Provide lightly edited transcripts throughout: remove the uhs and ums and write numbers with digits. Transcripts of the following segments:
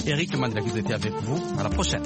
Eric Mandraguez était avec vous. À la prochaine.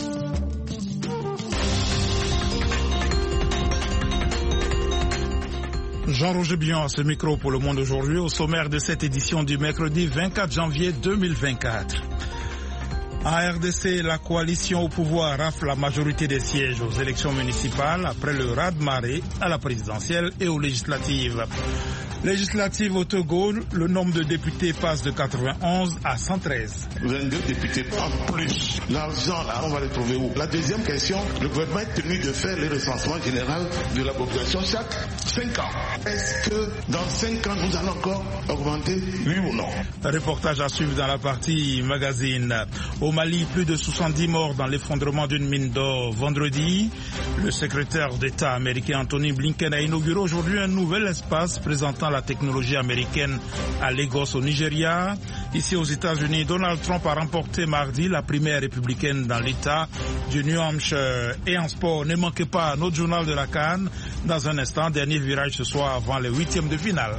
Jean-Roger Bion à ce micro pour Le Monde aujourd'hui, au sommaire de cette édition du mercredi 24 janvier 2024. En RDC, la coalition au pouvoir rafle la majorité des sièges aux élections municipales après le raz-de-marée à la présidentielle et aux législatives. Législative au Togo, le nombre de députés passe de 91 à 113. 22 députés en plus. L'argent, là, on va le trouver où? La deuxième question, le gouvernement est tenu de faire le recensement général de la population chaque 5 ans. Est-ce que dans 5 ans, nous allons encore augmenter, oui ou non? Reportage à suivre dans la partie magazine. Au Mali, plus de 70 morts dans l'effondrement d'une mine d'or vendredi. Le secrétaire d'État américain Anthony Blinken a inauguré aujourd'hui un nouvel espace présentant la technologie américaine à Lagos au Nigeria. Ici aux États-Unis, Donald Trump a remporté mardi la primaire républicaine dans l'État du New Hampshire. Et en sport, ne manquez pas notre journal de la CAN. Dans un instant, dernier virage ce soir avant les 8e de finale.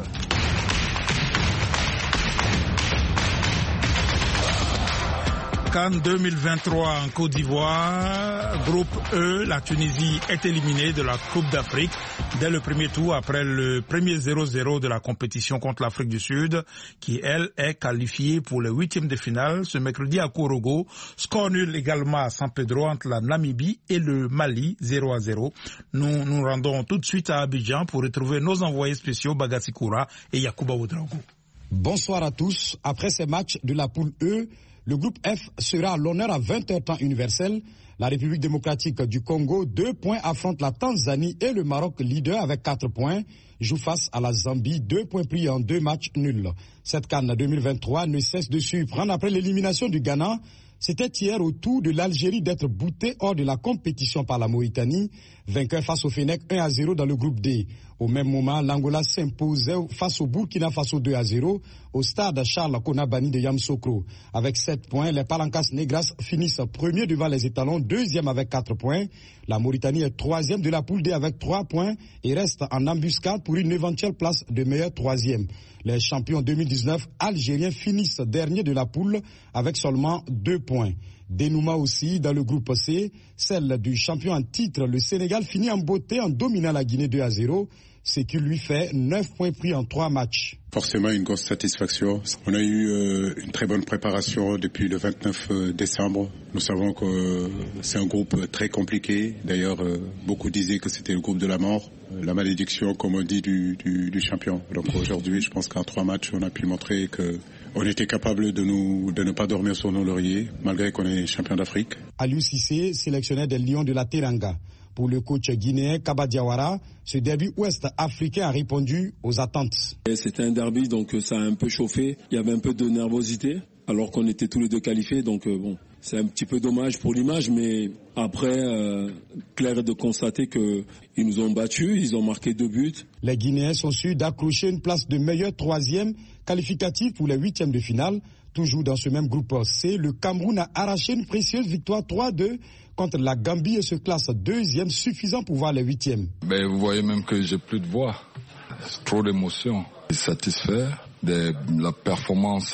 CAN 2023 en Côte d'Ivoire, groupe E, la Tunisie est éliminée de la Coupe d'Afrique dès le premier tour après le premier 0-0 de la compétition contre l'Afrique du Sud, qui elle est qualifiée pour les 8e de finale ce mercredi à Korogo. Score nul également à San Pedro entre la Namibie et le Mali, 0-0. Nous nous rendons tout de suite à Abidjan pour retrouver nos envoyés spéciaux Bagassi Koura et Yacouba Ouedraogo. Bonsoir à tous. Après ces matchs de la poule E, le groupe F sera à l'honneur à 20h temps universel. La République démocratique du Congo, 2 points, affronte la Tanzanie et le Maroc, leader avec 4 points, joue face à la Zambie, 2 points pris en 2 matchs nuls. Cette CAN 2023 ne cesse de surprendre après l'élimination du Ghana. C'était hier au tour de l'Algérie d'être boutée hors de la compétition par la Mauritanie, vainqueur face au Fennec 1-0 dans le groupe D. Au même moment, l'Angola s'imposait face au Burkina Faso 2-0 au stade Charles Konabani de Yamoussoukro. Avec 7 points, les Palancas Negras finissent premiers devant les étalons, deuxième avec 4 points. La Mauritanie est troisième de la poule D avec 3 points et reste en embuscade pour une éventuelle place de meilleur troisième. Les champions 2019 algériens finissent dernier de la poule avec seulement 2 points. Dénouement aussi dans le groupe C, celle du champion en titre, le Sénégal finit en beauté en dominant la Guinée 2-0, ce qui lui fait 9 points pris en 3 matchs. Forcément une grosse satisfaction. On a eu une très bonne préparation depuis le 29 décembre. Nous savons que c'est un groupe très compliqué. D'ailleurs, beaucoup disaient que c'était le groupe de la mort, la malédiction, comme on dit, du champion. Donc aujourd'hui, je pense qu'en 3 matchs, on a pu montrer que on était capable de ne pas dormir sur nos lauriers, malgré qu'on est champion d'Afrique. Aliou Cissé, sélectionneur des Lions de la Teranga. Pour le coach guinéen Kaba Diawara, ce derby ouest-africain a répondu aux attentes. C'était un derby, donc ça a un peu chauffé. Il y avait un peu de nervosité, alors qu'on était tous les deux qualifiés. Donc bon, c'est un petit peu dommage pour l'image, mais après, clair est de constater qu'ils nous ont battus, ils ont marqué 2 buts. Les Guinéens sont sûrs d'accrocher une place de meilleur troisième qualificatif pour les 8e de finale. Toujours dans ce même groupe C, le Cameroun a arraché une précieuse victoire 3-2 contre la Gambie et se classe 2e, suffisant pour voir les 8e. Vous voyez même que j'ai plus de voix. C'est trop d'émotion. Je suis satisfait de la performance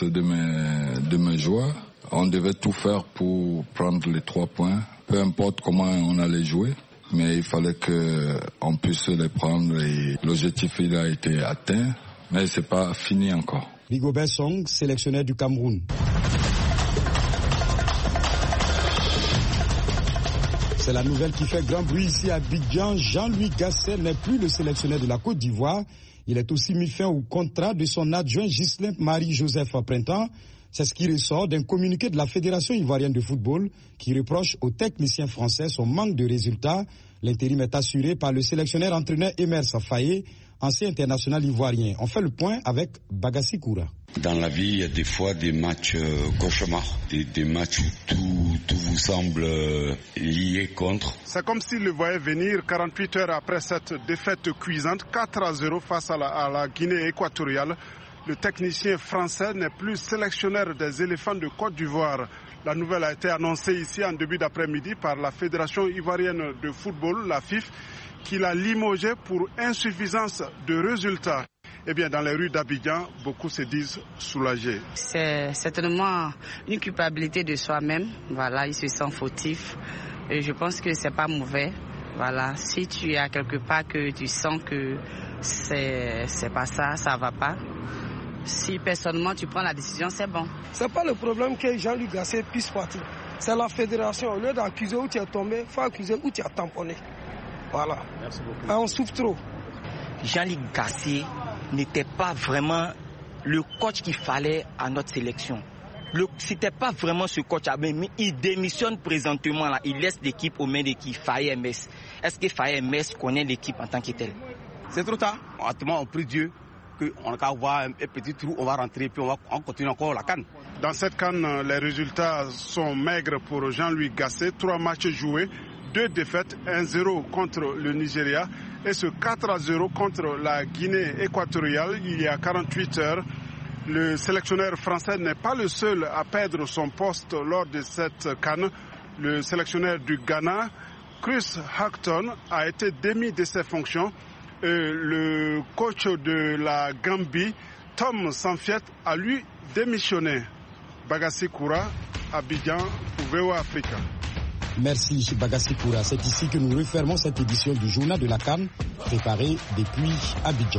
de mes joueurs. On devait tout faire pour prendre les 3 points. Peu importe comment on allait jouer, mais il fallait qu'on puisse les prendre et l'objectif il a été atteint, mais c'est pas fini encore. Rigobert Song, sélectionneur du Cameroun. C'est la nouvelle qui fait grand bruit ici à Abidjan. Jean-Louis Gasset n'est plus le sélectionneur de la Côte d'Ivoire. Il est aussi mis fin au contrat de son adjoint Ghislain Marie-Joseph Printemps. C'est ce qui ressort d'un communiqué de la Fédération ivoirienne de football qui reproche aux techniciens français son manque de résultats. L'intérim est assuré par le sélectionneur-entraîneur Emer Safaye, ancien international ivoirien. On fait le point avec Bagassi Koura. Dans la vie, il y a des fois des matchs cauchemars, des matchs où tout vous semble lié contre. C'est comme s'il le voyait venir 48 heures après cette défaite cuisante, 4-0 face à la Guinée équatoriale. Le technicien français n'est plus sélectionneur des éléphants de Côte d'Ivoire. La nouvelle a été annoncée ici en début d'après-midi par la Fédération ivoirienne de football, la FIF, qui l'a limogé pour insuffisance de résultats. Eh bien, dans les rues d'Abidjan, beaucoup se disent soulagés. C'est certainement une culpabilité de soi-même. Voilà, il se sent fautif. Et je pense que c'est pas mauvais. Voilà, si tu es à quelque part que tu sens que c'est pas ça, ça va pas. Si personnellement tu prends la décision, c'est bon. C'est pas le problème que Jean-Luc Gasset puisse partir. C'est la fédération. Au lieu d'accuser où tu es tombé, il faut accuser où tu as tamponné. Voilà. Merci beaucoup. On souffre trop. Jean-Luc Gasset n'était pas vraiment le coach qu'il fallait à notre sélection. C'était pas vraiment ce coach, mais il démissionne présentement là. Il laisse l'équipe aux mains d'équipe Faye MS. Est-ce que Faye MS connaît l'équipe en tant que telle? C'est trop tard. Honnêtement, on prie Dieu qu'on va avoir un petit trou, on va rentrer puis on continue encore la CAN. Dans cette CAN, les résultats sont maigres pour Jean-Louis Gasset. 3 matchs joués, 2 défaites, 1-0 contre le Nigeria et ce 4-0 contre la Guinée équatoriale il y a 48 heures. Le sélectionneur français n'est pas le seul à perdre son poste lors de cette CAN. Le sélectionneur du Ghana, Chris Hughton, a été démis de ses fonctions. Le coach de la Gambie, Tom Sanfiet, a lui démissionné. Bagassi Koura, Abidjan, pour VOA Africa. Merci Bagassi Koura. C'est ici que nous refermons cette édition du journal de la CAN, préparée depuis Abidjan.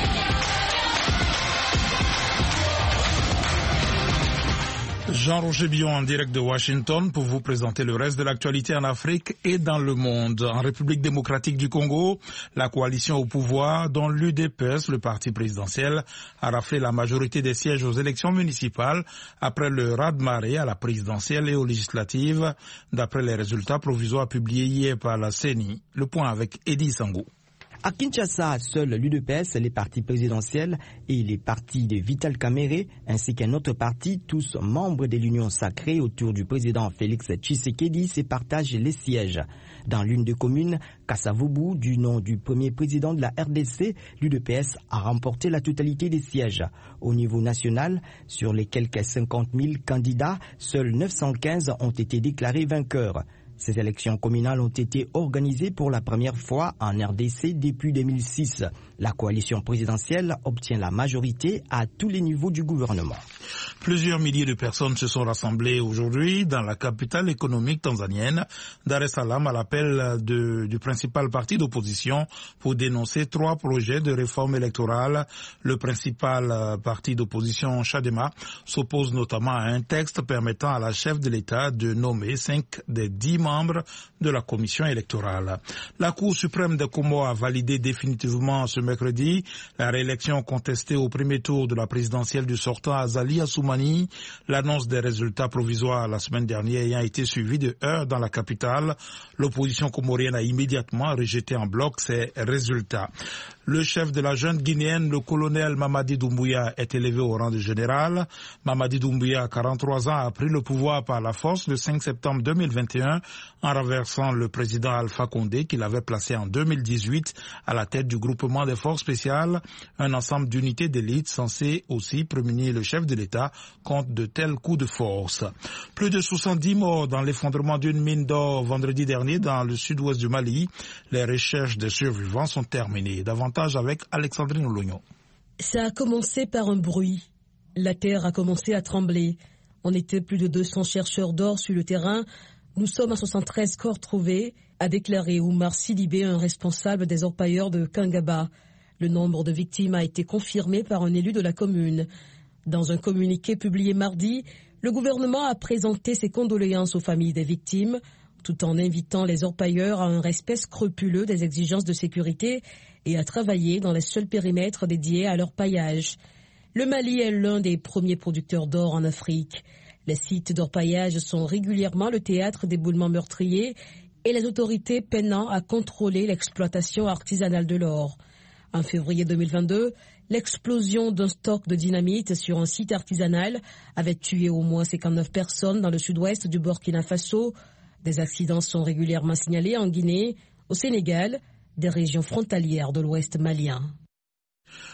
Jean-Roger Billon en direct de Washington pour vous présenter le reste de l'actualité en Afrique et dans le monde. En République démocratique du Congo, la coalition au pouvoir, dont l'UDPS, le parti présidentiel, a raflé la majorité des sièges aux élections municipales après le raz-de-marée à la présidentielle et aux législatives, d'après les résultats provisoires publiés hier par la CENI. Le point avec Eddie Sango. À Kinshasa, seuls l'UDPS, les partis présidentiels et les partis de Vital Kamerhe, ainsi qu'un autre parti, tous membres de l'Union sacrée autour du président Félix Tshisekedi, se partagent les sièges. Dans l'une des communes, Kasavubu, du nom du premier président de la RDC, l'UDPS a remporté la totalité des sièges. Au niveau national, sur les quelques 50 000 candidats, seuls 915 ont été déclarés vainqueurs. Ces élections communales ont été organisées pour la première fois en RDC depuis 2006. La coalition présidentielle obtient la majorité à tous les niveaux du gouvernement. Plusieurs milliers de personnes se sont rassemblées aujourd'hui dans la capitale économique tanzanienne, Dar es Salaam, à l'appel du principal parti d'opposition pour dénoncer 3 projets de réforme électorale. Le principal parti d'opposition, Chadema, s'oppose notamment à un texte permettant à la chef de l'État de nommer 5 des 10 membres de la commission électorale. La Cour suprême des Comores a validé définitivement ce mercredi la réélection contestée au premier tour de la présidentielle du sortant Azali Assoumani. L'annonce des résultats provisoires la semaine dernière ayant été suivie de heurts dans la capitale, l'opposition comorienne a immédiatement rejeté en bloc ces résultats. Le chef de la junte guinéenne, le colonel Mamadi Doumbouya, est élevé au rang de général. Mamadi Doumbouya, 43 ans, a pris le pouvoir par la force le 5 septembre 2021 en renversant le président Alpha Condé qu'il avait placé en 2018 à la tête du groupement des forces spéciales, un ensemble d'unités d'élite censé aussi prémunir le chef de l'État contre de tels coups de force. Plus de 70 morts dans l'effondrement d'une mine d'or vendredi dernier dans le sud-ouest du Mali. Les recherches des survivants sont terminées. Davantage avec Alexandrine Olognon. Ça a commencé par un bruit. La terre a commencé à trembler. On était plus de 200 chercheurs d'or sur le terrain. Nous sommes à 73 corps trouvés, a déclaré Oumar Sidibé, un responsable des orpailleurs de Kangaba. Le nombre de victimes a été confirmé par un élu de la commune. Dans un communiqué publié mardi, le gouvernement a présenté ses condoléances aux familles des victimes, tout en invitant les orpailleurs à un respect scrupuleux des exigences de sécurité et à travailler dans les seuls périmètres dédiés à leur paillage. Le Mali est l'un des premiers producteurs d'or en Afrique. Les sites d'orpaillage sont régulièrement le théâtre d'éboulements meurtriers et les autorités peinant à contrôler l'exploitation artisanale de l'or. En février 2022, l'explosion d'un stock de dynamite sur un site artisanal avait tué au moins 59 personnes dans le sud-ouest du Burkina Faso. Des accidents sont régulièrement signalés en Guinée, au Sénégal, des régions frontalières de l'ouest malien.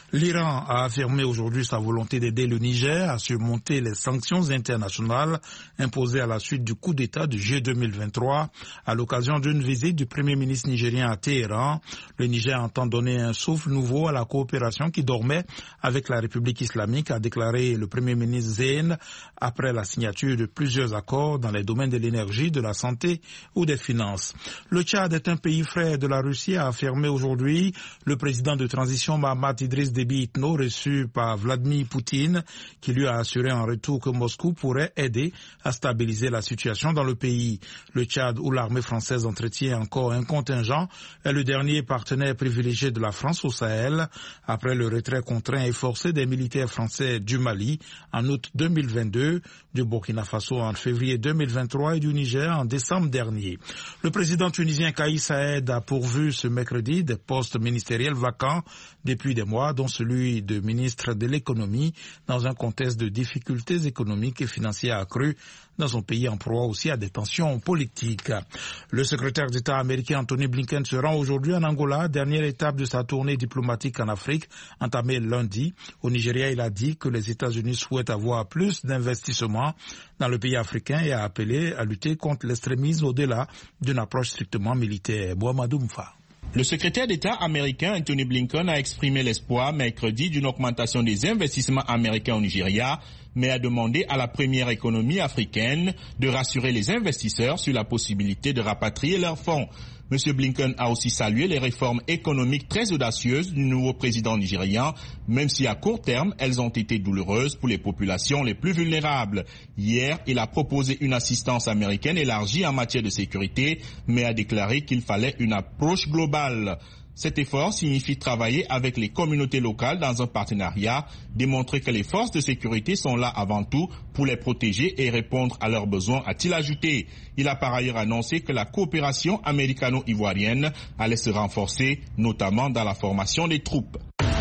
L'Iran a affirmé aujourd'hui sa volonté d'aider le Niger à surmonter les sanctions internationales imposées à la suite du coup d'État de juillet 2023. À l'occasion d'une visite du Premier ministre nigérien à Téhéran, le Niger entend donner un souffle nouveau à la coopération qui dormait avec la République islamique, a déclaré le Premier ministre Zeyn après la signature de plusieurs accords dans les domaines de l'énergie, de la santé ou des finances. Le Tchad est un pays frère de la Russie, a affirmé aujourd'hui le président de transition Mahamat Idriss Déby Itno, reçu par Vladimir Poutine, qui lui a assuré en retour que Moscou pourrait aider à stabiliser la situation dans le pays. Le Tchad, où l'armée française entretient encore un contingent, est le dernier partenaire privilégié de la France au Sahel, après le retrait contraint et forcé des militaires français du Mali en août 2022, du Burkina Faso en février 2023 et du Niger en décembre dernier. Le président tunisien Kais Saïed a pourvu ce mercredi des postes ministériels vacants depuis des mois, dont celui de ministre de l'économie, dans un contexte de difficultés économiques et financières accrues dans son pays en proie aussi à des tensions politiques. Le secrétaire d'État américain Anthony Blinken se rend aujourd'hui en Angola, dernière étape de sa tournée diplomatique en Afrique, entamée lundi. Au Nigeria, il a dit que les États-Unis souhaitent avoir plus d'investissements dans le pays africain et a appelé à lutter contre l'extrémisme au-delà d'une approche strictement militaire. Mohamedou Moufa. Le secrétaire d'État américain Anthony Blinken a exprimé l'espoir mercredi d'une augmentation des investissements américains au Nigeria, mais a demandé à la première économie africaine de rassurer les investisseurs sur la possibilité de rapatrier leurs fonds. M. Blinken a aussi salué les réformes économiques très audacieuses du nouveau président nigérian, même si à court terme, elles ont été douloureuses pour les populations les plus vulnérables. Hier, il a proposé une assistance américaine élargie en matière de sécurité, mais a déclaré qu'il fallait une approche globale. Cet effort signifie travailler avec les communautés locales dans un partenariat, démontrer que les forces de sécurité sont là avant tout pour les protéger et répondre à leurs besoins, a-t-il ajouté. Il a par ailleurs annoncé que la coopération américano-ivoirienne allait se renforcer, notamment dans la formation des troupes.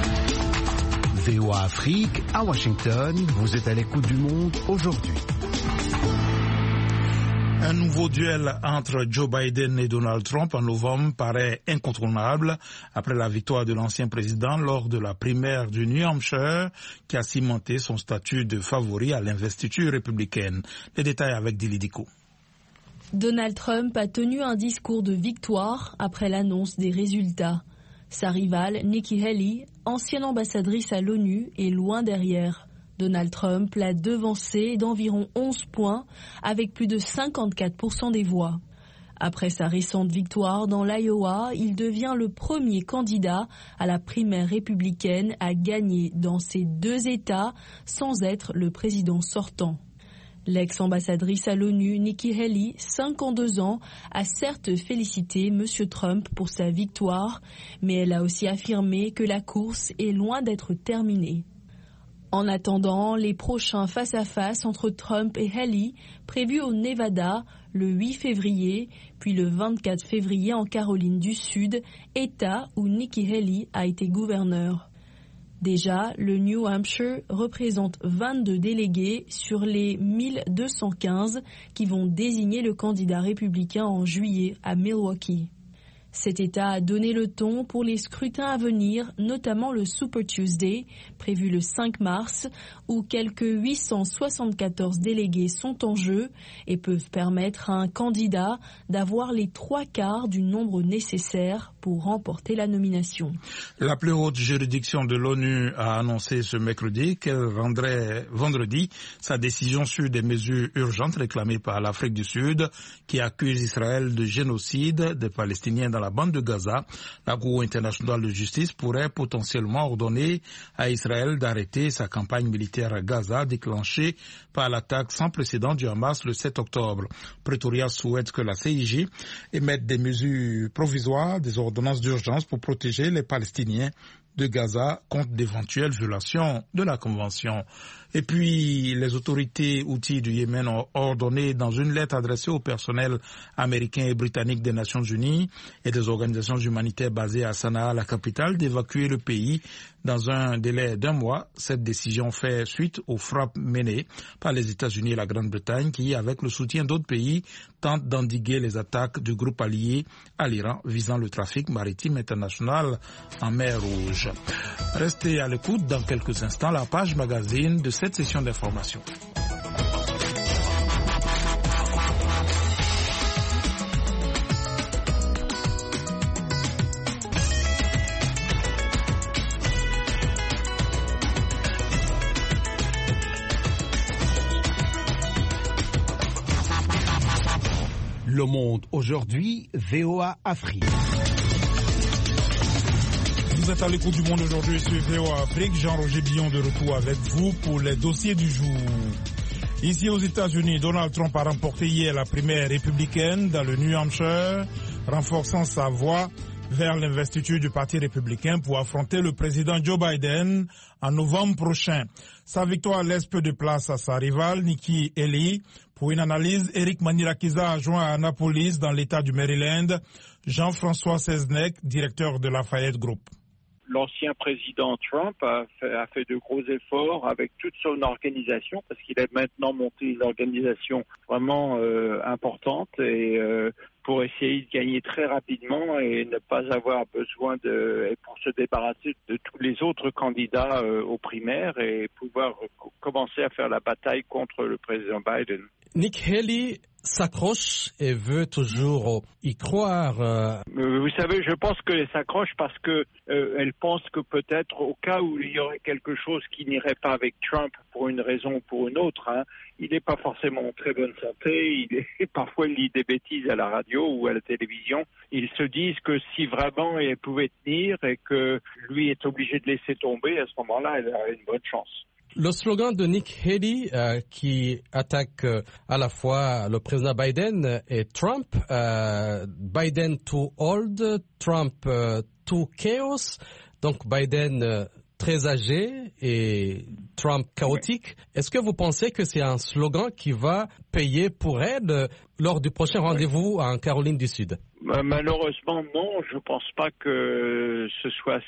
VOA Afrique, à Washington, vous êtes à l'écoute du monde aujourd'hui. Un nouveau duel entre Joe Biden et Donald Trump en novembre paraît incontournable après la victoire de l'ancien président lors de la primaire du New Hampshire qui a cimenté son statut de favori à l'investiture républicaine. Les détails avec Dili Diko. Donald Trump a tenu un discours de victoire après l'annonce des résultats. Sa rivale, Nikki Haley, ancienne ambassadrice à l'ONU, est loin derrière. Donald Trump l'a devancé d'environ 11 points avec plus de 54% des voix. Après sa récente victoire dans l'Iowa, il devient le premier candidat à la primaire républicaine à gagner dans ces deux États sans être le président sortant. L'ex-ambassadrice à l'ONU, Nikki Haley, 52 ans, a certes félicité M. Trump pour sa victoire, mais elle a aussi affirmé que la course est loin d'être terminée. En attendant, les prochains face-à-face entre Trump et Haley, prévus au Nevada le 8 février, puis le 24 février en Caroline du Sud, État où Nikki Haley a été gouverneur. Déjà, le New Hampshire représente 22 délégués sur les 1215 qui vont désigner le candidat républicain en juillet à Milwaukee. Cet État a donné le ton pour les scrutins à venir, notamment le Super Tuesday, prévu le 5 mars, où quelques 874 délégués sont en jeu et peuvent permettre à un candidat d'avoir les 3/4 du nombre nécessaire pour remporter la nomination. La plus haute juridiction de l'ONU a annoncé ce mercredi qu'elle rendrait vendredi sa décision sur des mesures urgentes réclamées par l'Afrique du Sud, qui accuse Israël de génocide des Palestiniens dans la bande de Gaza. La Cour internationale de justice pourrait potentiellement ordonner à Israël d'arrêter sa campagne militaire à Gaza déclenchée par l'attaque sans précédent du Hamas le 7 octobre. Pretoria souhaite que la CIJ émette des mesures provisoires, des ordonnances d'urgence pour protéger les Palestiniens de Gaza contre d'éventuelles violations de la Convention. Et puis, les autorités houthis du Yémen ont ordonné dans une lettre adressée au personnel américain et britannique des Nations Unies et des organisations humanitaires basées à Sanaa, la capitale, d'évacuer le pays dans un délai d'1 mois. Cette décision fait suite aux frappes menées par les États-Unis et la Grande-Bretagne qui, avec le soutien d'autres pays, tentent d'endiguer les attaques du groupe allié à l'Iran visant le trafic maritime international en mer Rouge. dimanche. Restez à l'écoute dans quelques instants la page magazine de cette session d'information. Le Monde aujourd'hui, VOA Afrique. Vous êtes à l'écoute du Monde aujourd'hui sur VOA Afrique. Jean-Roger Billon de retour avec vous pour les dossiers du jour. Ici aux États-Unis, Donald Trump a remporté hier la primaire républicaine dans le New Hampshire, renforçant sa voix vers l'investiture du Parti républicain pour affronter le président Joe Biden en novembre prochain. Sa victoire laisse peu de place à sa rivale Nikki Haley. Pour une analyse, Eric Manirakiza a joint à Annapolis, dans l'État du Maryland, Jean-François Seznec, directeur de Lafayette Group. L'ancien président Trump a fait de gros efforts avec toute son organisation, parce qu'il a maintenant monté une organisation vraiment importante et pour essayer de gagner très rapidement et ne pas avoir besoin pour se débarrasser de tous les autres candidats aux primaires et pouvoir commencer à faire la bataille contre le président Biden. Nikki Haley s'accroche et veut toujours y croire. Vous savez, je pense qu'elle s'accroche parce que elle pense que peut-être au cas où il y aurait quelque chose qui n'irait pas avec Trump pour une raison ou pour une autre, il n'est pas forcément en très bonne santé, parfois il dit des bêtises à la radio ou à la télévision. Ils se disent que si vraiment elle pouvait tenir et que lui est obligé de laisser tomber, à ce moment-là, elle a une bonne chance. Le slogan de Nikki Haley qui attaque à la fois le président Biden et Trump, Biden too old, Trump too chaos, donc Biden très âgé et Trump chaotique. Est-ce que vous pensez que c'est un slogan qui va payer pour elle lors du prochain rendez-vous en Caroline du Sud? Malheureusement, non. Je pense pas que ce soit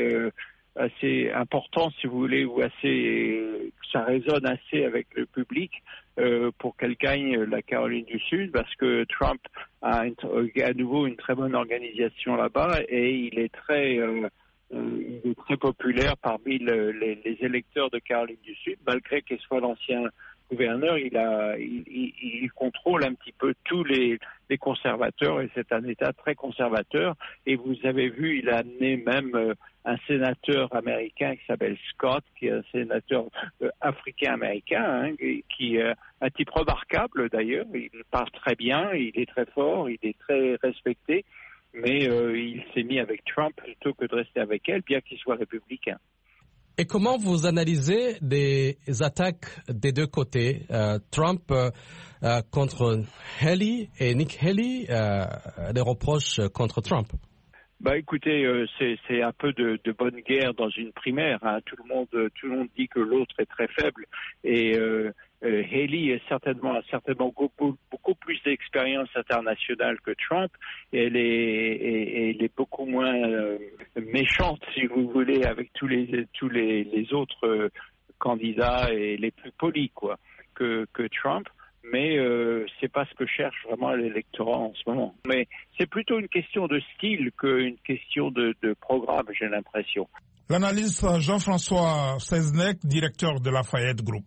assez important, si vous voulez, ou ça résonne assez avec le public pour qu'elle gagne la Caroline du Sud, parce que Trump a à nouveau une très bonne organisation là-bas et il est très populaire parmi les électeurs de Caroline du Sud, malgré qu'il soit l'ancien gouverneur. Il contrôle un petit peu tous les conservateurs et c'est un État très conservateur. Et vous avez vu, il a amené même un sénateur américain qui s'appelle Scott, qui est un sénateur africain-américain, qui est un type remarquable d'ailleurs. Il parle très bien, il est très fort, il est très respecté, mais il s'est mis avec Trump plutôt que de rester avec elle, bien qu'il soit républicain. Et comment vous analysez des attaques des deux côtés, Trump contre Haley et Nikki Haley, des reproches contre Trump? Écoutez, c'est un peu de bonne guerre dans une primaire. Tout le monde dit que l'autre est très faible et Haley a certainement beaucoup plus d'expérience internationale que Trump. Et elle est beaucoup moins méchante, si vous voulez, avec tous les autres candidats et les plus polis que Trump. Mais c'est pas ce que cherche vraiment l'électorat en ce moment. Mais c'est plutôt une question de style qu'une question de programme, j'ai l'impression. L'analyste Jean-François Seznec, directeur de Lafayette Group.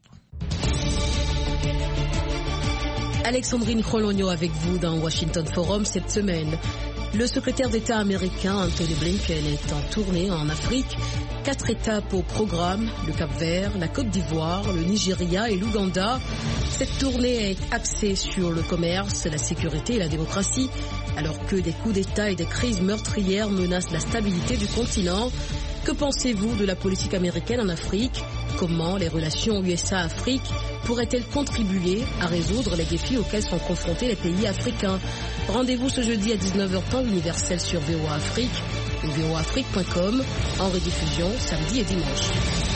Alexandrine Krologno avec vous dans Washington Forum cette semaine. Le secrétaire d'État américain Anthony Blinken est en tournée en Afrique. 4 étapes au programme, le Cap-Vert, la Côte d'Ivoire, le Nigeria et l'Ouganda. Cette tournée est axée sur le commerce, la sécurité et la démocratie, alors que des coups d'État et des crises meurtrières menacent la stabilité du continent. Que pensez-vous de la politique américaine en Afrique? Comment les relations USA-Afrique pourraient-elles contribuer à résoudre les défis auxquels sont confrontés les pays africains? Rendez-vous ce jeudi à 19h temps universel sur VOA Afrique ou voaafrique.com, en rediffusion samedi et dimanche.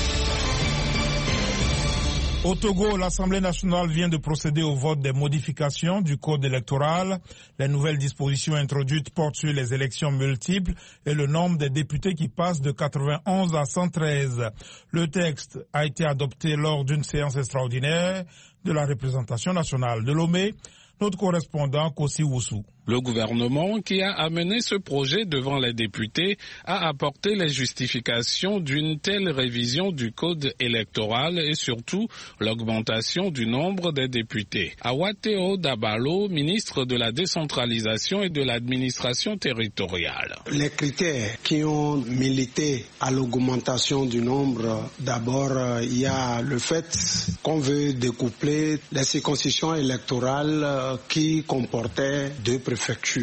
Au Togo, l'Assemblée nationale vient de procéder au vote des modifications du code électoral. Les nouvelles dispositions introduites portent sur les élections multiples et le nombre des députés qui passe de 91 à 113. Le texte a été adopté lors d'une séance extraordinaire de la représentation nationale. De Lomé, notre correspondant Kossi Woussou. Le gouvernement qui a amené ce projet devant les députés a apporté les justifications d'une telle révision du code électoral et surtout l'augmentation du nombre des députés. Awateo Dabalo, ministre de la décentralisation et de l'administration territoriale. Les critères qui ont milité à l'augmentation du nombre, d'abord il y a le fait qu'on veut découpler les circonscriptions électorales qui comportaient 2 préfectures.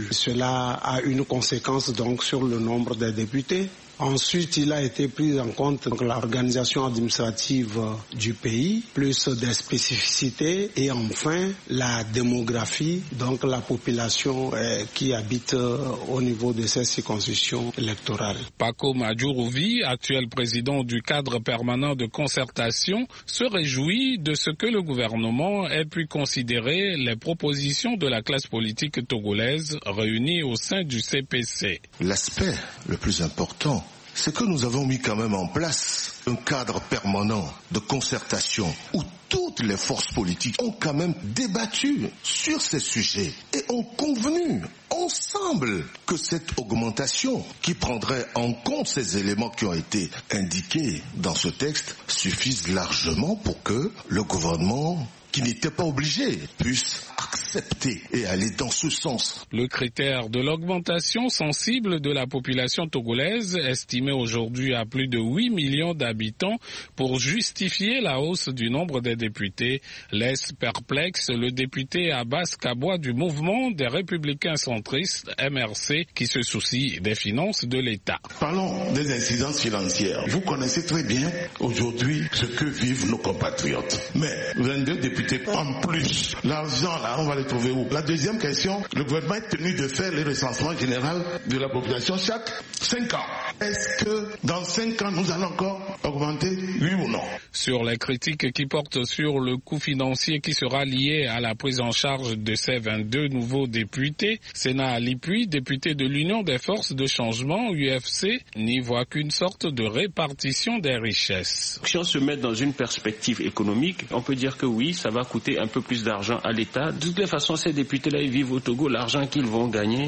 Cela a une conséquence donc sur le nombre des députés. Ensuite, il a été pris en compte l'organisation administrative du pays, plus des spécificités, et enfin la démographie, donc la population qui habite au niveau de ces circonscriptions électorales. Paco Madjourouvi, actuel président du cadre permanent de concertation, se réjouit de ce que le gouvernement ait pu considérer les propositions de la classe politique togolaise réunie au sein du CPC. L'aspect le plus important, c'est que nous avons mis quand même en place un cadre permanent de concertation où toutes les forces politiques ont quand même débattu sur ces sujets et ont convenu ensemble que cette augmentation qui prendrait en compte ces éléments qui ont été indiqués dans ce texte suffise largement pour que le gouvernement, qui n'était pas obligé, puisse accepter et aller dans ce sens. Le critère de l'augmentation sensible de la population togolaise, estimée aujourd'hui à plus de 8 millions d'habitants, pour justifier la hausse du nombre des députés, laisse perplexe le député Abbas Kaboua du mouvement des Républicains centristes, MRC, qui se soucie des finances de l'État. Parlons des incidences financières. Vous connaissez très bien aujourd'hui ce que vivent nos compatriotes. Mais 22 députés en plus, l'argent là, on va le trouver où? La deuxième question, le gouvernement est tenu de faire le recensement général de la population chaque 5 ans. Est-ce que dans 5 ans, nous allons encore augmenter, oui ou non? Sur les critiques qui portent sur le coût financier qui sera lié à la prise en charge de ces 22 nouveaux députés, Sénat Alipui, député de l'Union des forces de changement, UFC, n'y voit qu'une sorte de répartition des richesses. Si on se met dans une perspective économique, on peut dire que oui, ça va coûter un peu plus d'argent à l'État. De toutes les façons, ces députés-là, ils vivent au Togo. L'argent qu'ils vont gagner,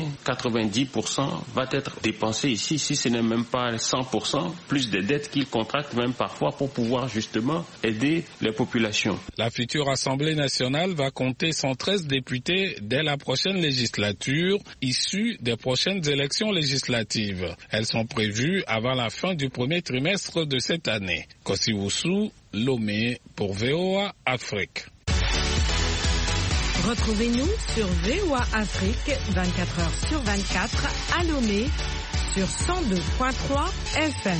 90% va être dépensé ici. Si ce n'est même pas 100%, plus des dettes qu'ils contractent même parfois pour pouvoir justement aider les populations. La future Assemblée nationale va compter 113 députés dès la prochaine législature, issus des prochaines élections législatives. Elles sont prévues avant la fin du premier trimestre de cette année. Kosiwusu, Lomé pour VOA Afrique. Retrouvez-nous sur VOA Afrique 24h sur 24 à Lomé sur 102.3 FM.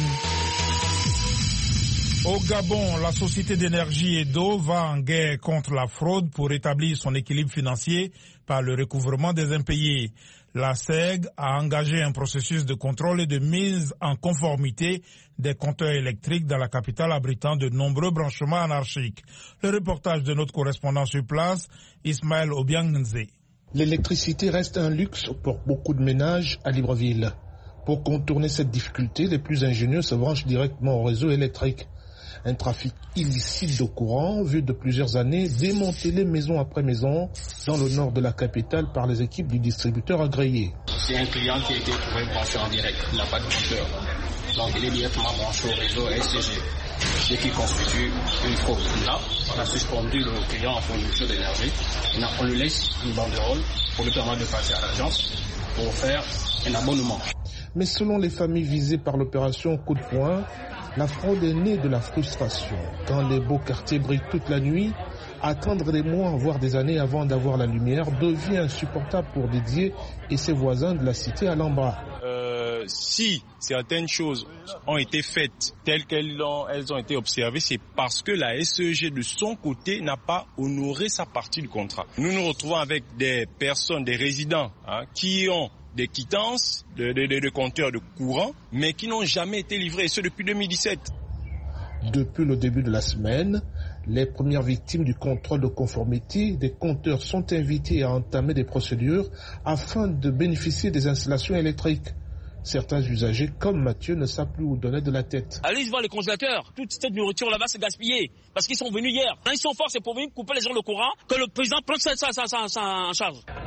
Au Gabon, la société d'énergie et d'eau va en guerre contre la fraude pour rétablir son équilibre financier par le recouvrement des impayés. La SEG a engagé un processus de contrôle et de mise en conformité des compteurs électriques dans la capitale abritant de nombreux branchements anarchiques. Le reportage de notre correspondant sur place, Ismaël Obiang-Nze. L'électricité reste un luxe pour beaucoup de ménages à Libreville. Pour contourner cette difficulté, les plus ingénieux se branchent directement au réseau électrique. Un trafic illicite de courant vu de plusieurs années démantelé maison après maison dans le nord de la capitale par les équipes du distributeur agréé. C'est un client qui a été trouvé branché en direct, il n'a pas de compteur. Donc il est directement branché au réseau SCG, ce qui constitue une fraude. Là, on a suspendu le client en fourniture d'énergie. On lui laisse une banderole pour lui permettre de passer à l'agence pour faire un abonnement. Mais selon les familles visées par l'opération Coup de poing, la fraude est née de la frustration. Quand les beaux quartiers brillent toute la nuit, attendre des mois, voire des années avant d'avoir la lumière devient insupportable pour Didier et ses voisins de la cité à l'embarras. Si certaines choses ont été faites telles qu'elles ont été observées, c'est parce que la SEG de son côté n'a pas honoré sa partie du contrat. Nous nous retrouvons avec des personnes, des résidents qui ont des quittances de compteurs de courant, mais qui n'ont jamais été livrés, et ce depuis 2017. Depuis le début de la semaine, les premières victimes du contrôle de conformité des compteurs sont invitées à entamer des procédures afin de bénéficier des installations électriques. Certains usagers, comme Mathieu, ne savent plus où donner de la tête. Allez voir les congélateurs. Toute cette nourriture là-bas, c'est gaspillé. Parce qu'ils sont venus hier. Quand ils sont forts, c'est pour venir couper les gens le courant, que le président prenne ça en charge.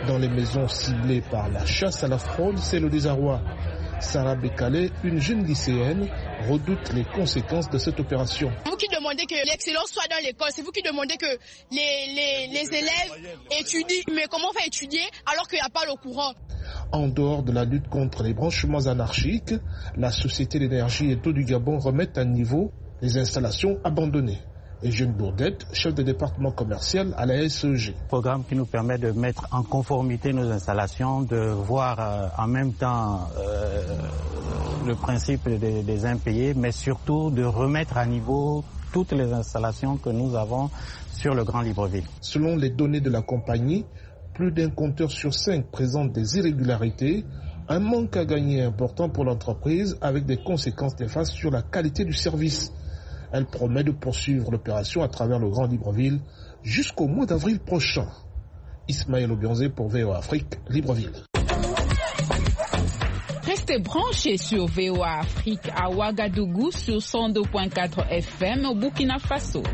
Dans les maisons ciblées par la chasse à la fraude, c'est le désarroi. Sarah Bekale, une jeune lycéenne, redoute les conséquences de cette opération. Vous qui demandez que l'excellence soit dans l'école, c'est vous qui demandez que les élèves étudient. Mais comment faire étudier alors qu'il n'y a pas le courant? En dehors de la lutte contre les branchements anarchiques, la Société d'énergie et d'eau du Gabon remet à niveau les installations abandonnées. Et Jeune Bourdette, chef de département commercial à la SEG. Programme qui nous permet de mettre en conformité nos installations, de voir en même temps le principe des impayés, mais surtout de remettre à niveau toutes les installations que nous avons sur le Grand Libreville. Selon les données de la compagnie, plus d'un compteur sur 5 présente des irrégularités, un manque à gagner important pour l'entreprise avec des conséquences néfastes sur la qualité du service. Elle promet de poursuivre l'opération à travers le Grand Libreville jusqu'au mois d'avril prochain. Ismaël Obionzé pour VOA Afrique, Libreville. Restez branchés sur VOA Afrique à Ouagadougou sur 102.4 FM au Burkina Faso.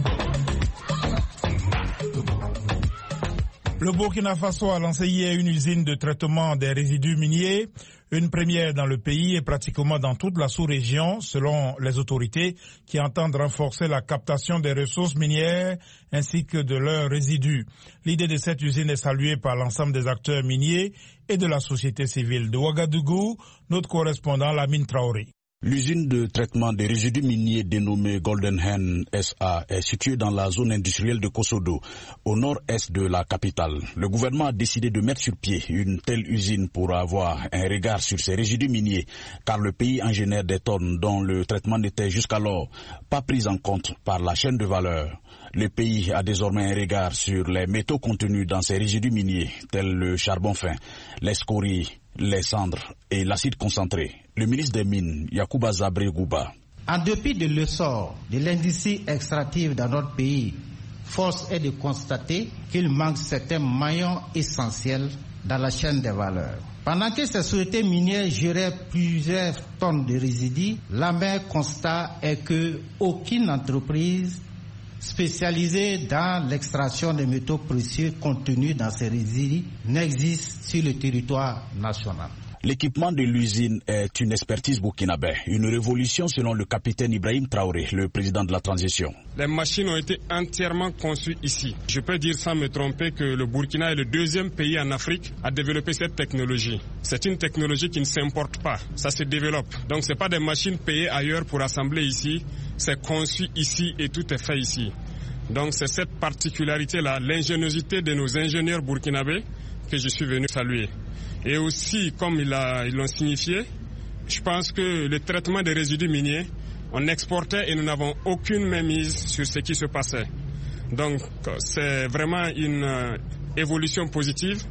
Le Burkina Faso a lancé hier une usine de traitement des résidus miniers, une première dans le pays et pratiquement dans toute la sous-région, selon les autorités qui entendent renforcer la captation des ressources minières ainsi que de leurs résidus. L'idée de cette usine est saluée par l'ensemble des acteurs miniers et de la société civile. De Ouagadougou, notre correspondant Lamine Traoré. L'usine de traitement des résidus miniers dénommée Golden Hen SA est située dans la zone industrielle de Kosodo, au nord-est de la capitale. Le gouvernement a décidé de mettre sur pied une telle usine pour avoir un regard sur ces résidus miniers, car le pays en génère des tonnes dont le traitement n'était jusqu'alors pas pris en compte par la chaîne de valeur. Le pays a désormais un regard sur les métaux contenus dans ces résidus miniers, tels le charbon fin, les scories, les cendres et l'acide concentré. Le ministre des Mines, Yacouba Zabré Gouba. En dépit de l'essor de l'industrie extractive dans notre pays, force est de constater qu'il manque certains maillons essentiels dans la chaîne des valeurs. Pendant que ces sociétés minières géraient plusieurs tonnes de résidus, l'amer constat est que aucune entreprise spécialisée dans l'extraction des métaux précieux contenus dans ces résidus n'existe sur le territoire national. L'équipement de l'usine est une expertise burkinabé, une révolution selon le capitaine Ibrahim Traoré, le président de la transition. Les machines ont été entièrement conçues ici. Je peux dire sans me tromper que le Burkina est le deuxième pays en Afrique à développer cette technologie. C'est une technologie qui ne s'importe pas, ça se développe. Donc ce n'est pas des machines payées ailleurs pour assembler ici, c'est conçu ici et tout est fait ici. Donc c'est cette particularité-là, l'ingéniosité de nos ingénieurs burkinabés que je suis venu saluer. Et aussi, comme ils l'ont signifié, je pense que le traitement des résidus miniers, on exportait et nous n'avons aucune mainmise sur ce qui se passait. Donc, c'est vraiment une évolution positive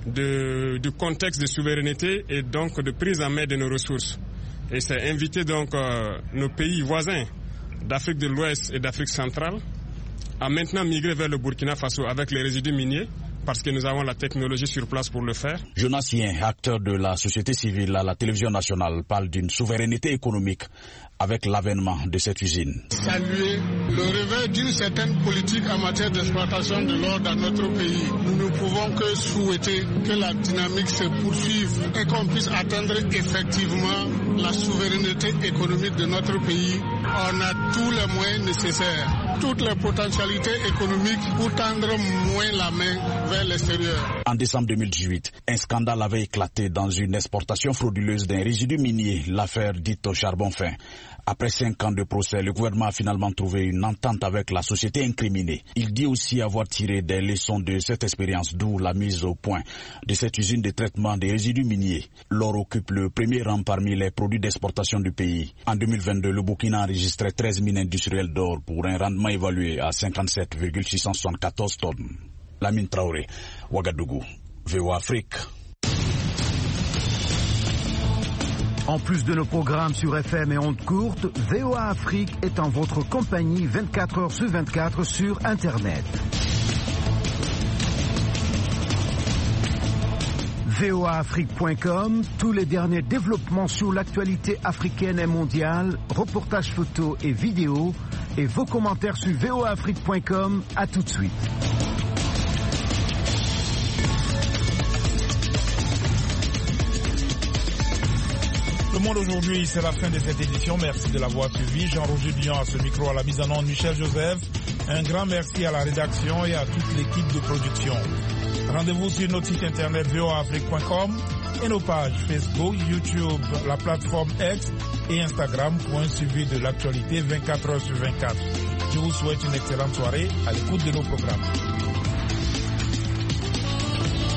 du contexte de souveraineté et donc de prise en main de nos ressources. Et c'est inviter donc nos pays voisins d'Afrique de l'Ouest et d'Afrique centrale à maintenant migrer vers le Burkina Faso avec les résidus miniers, parce que nous avons la technologie sur place pour le faire. Jonas Yen, acteur de la société civile à la télévision nationale, parle d'une souveraineté économique avec l'avènement de cette usine. Saluer le réveil d'une certaine politique en matière d'exploitation de l'or dans notre pays. Nous ne pouvons que souhaiter que la dynamique se poursuive et qu'on puisse atteindre effectivement la souveraineté économique de notre pays. On a tous les moyens nécessaires, toutes les potentialités économiques pour tendre moins la main vers l'extérieur. En décembre 2018, un scandale avait éclaté dans une exportation frauduleuse d'un résidu minier, l'affaire dite au charbon fin. Après 5 ans de procès, le gouvernement a finalement trouvé une entente avec la société incriminée. Il dit aussi avoir tiré des leçons de cette expérience, d'où la mise au point de cette usine de traitement des résidus miniers. L'or occupe le premier rang parmi les produits d'exportation du pays. En 2022, le Burkina a enregistré 13 mines industrielles d'or pour un rendement évalué à 57,674 tonnes. Lamine Traoré, Ouagadougou, VOA Afrique. En plus de nos programmes sur FM et ondes courtes, VOA Afrique est en votre compagnie 24 heures sur 24 sur Internet. voaafrique.com, tous les derniers développements sur l'actualité africaine et mondiale, reportages photos et vidéos, et vos commentaires sur voaafrique.com. À tout de suite. Monde aujourd'hui, c'est la fin de cette édition. Merci de l'avoir suivi. Jean-Roger Dion à ce micro, à la mise en onde, Michel Joseph. Un grand merci à la rédaction et à toute l'équipe de production. Rendez-vous sur notre site internet voaafrique.com et nos pages Facebook, YouTube, la plateforme X et Instagram pour un suivi de l'actualité 24 heures sur 24. Je vous souhaite une excellente soirée à l'écoute de nos programmes.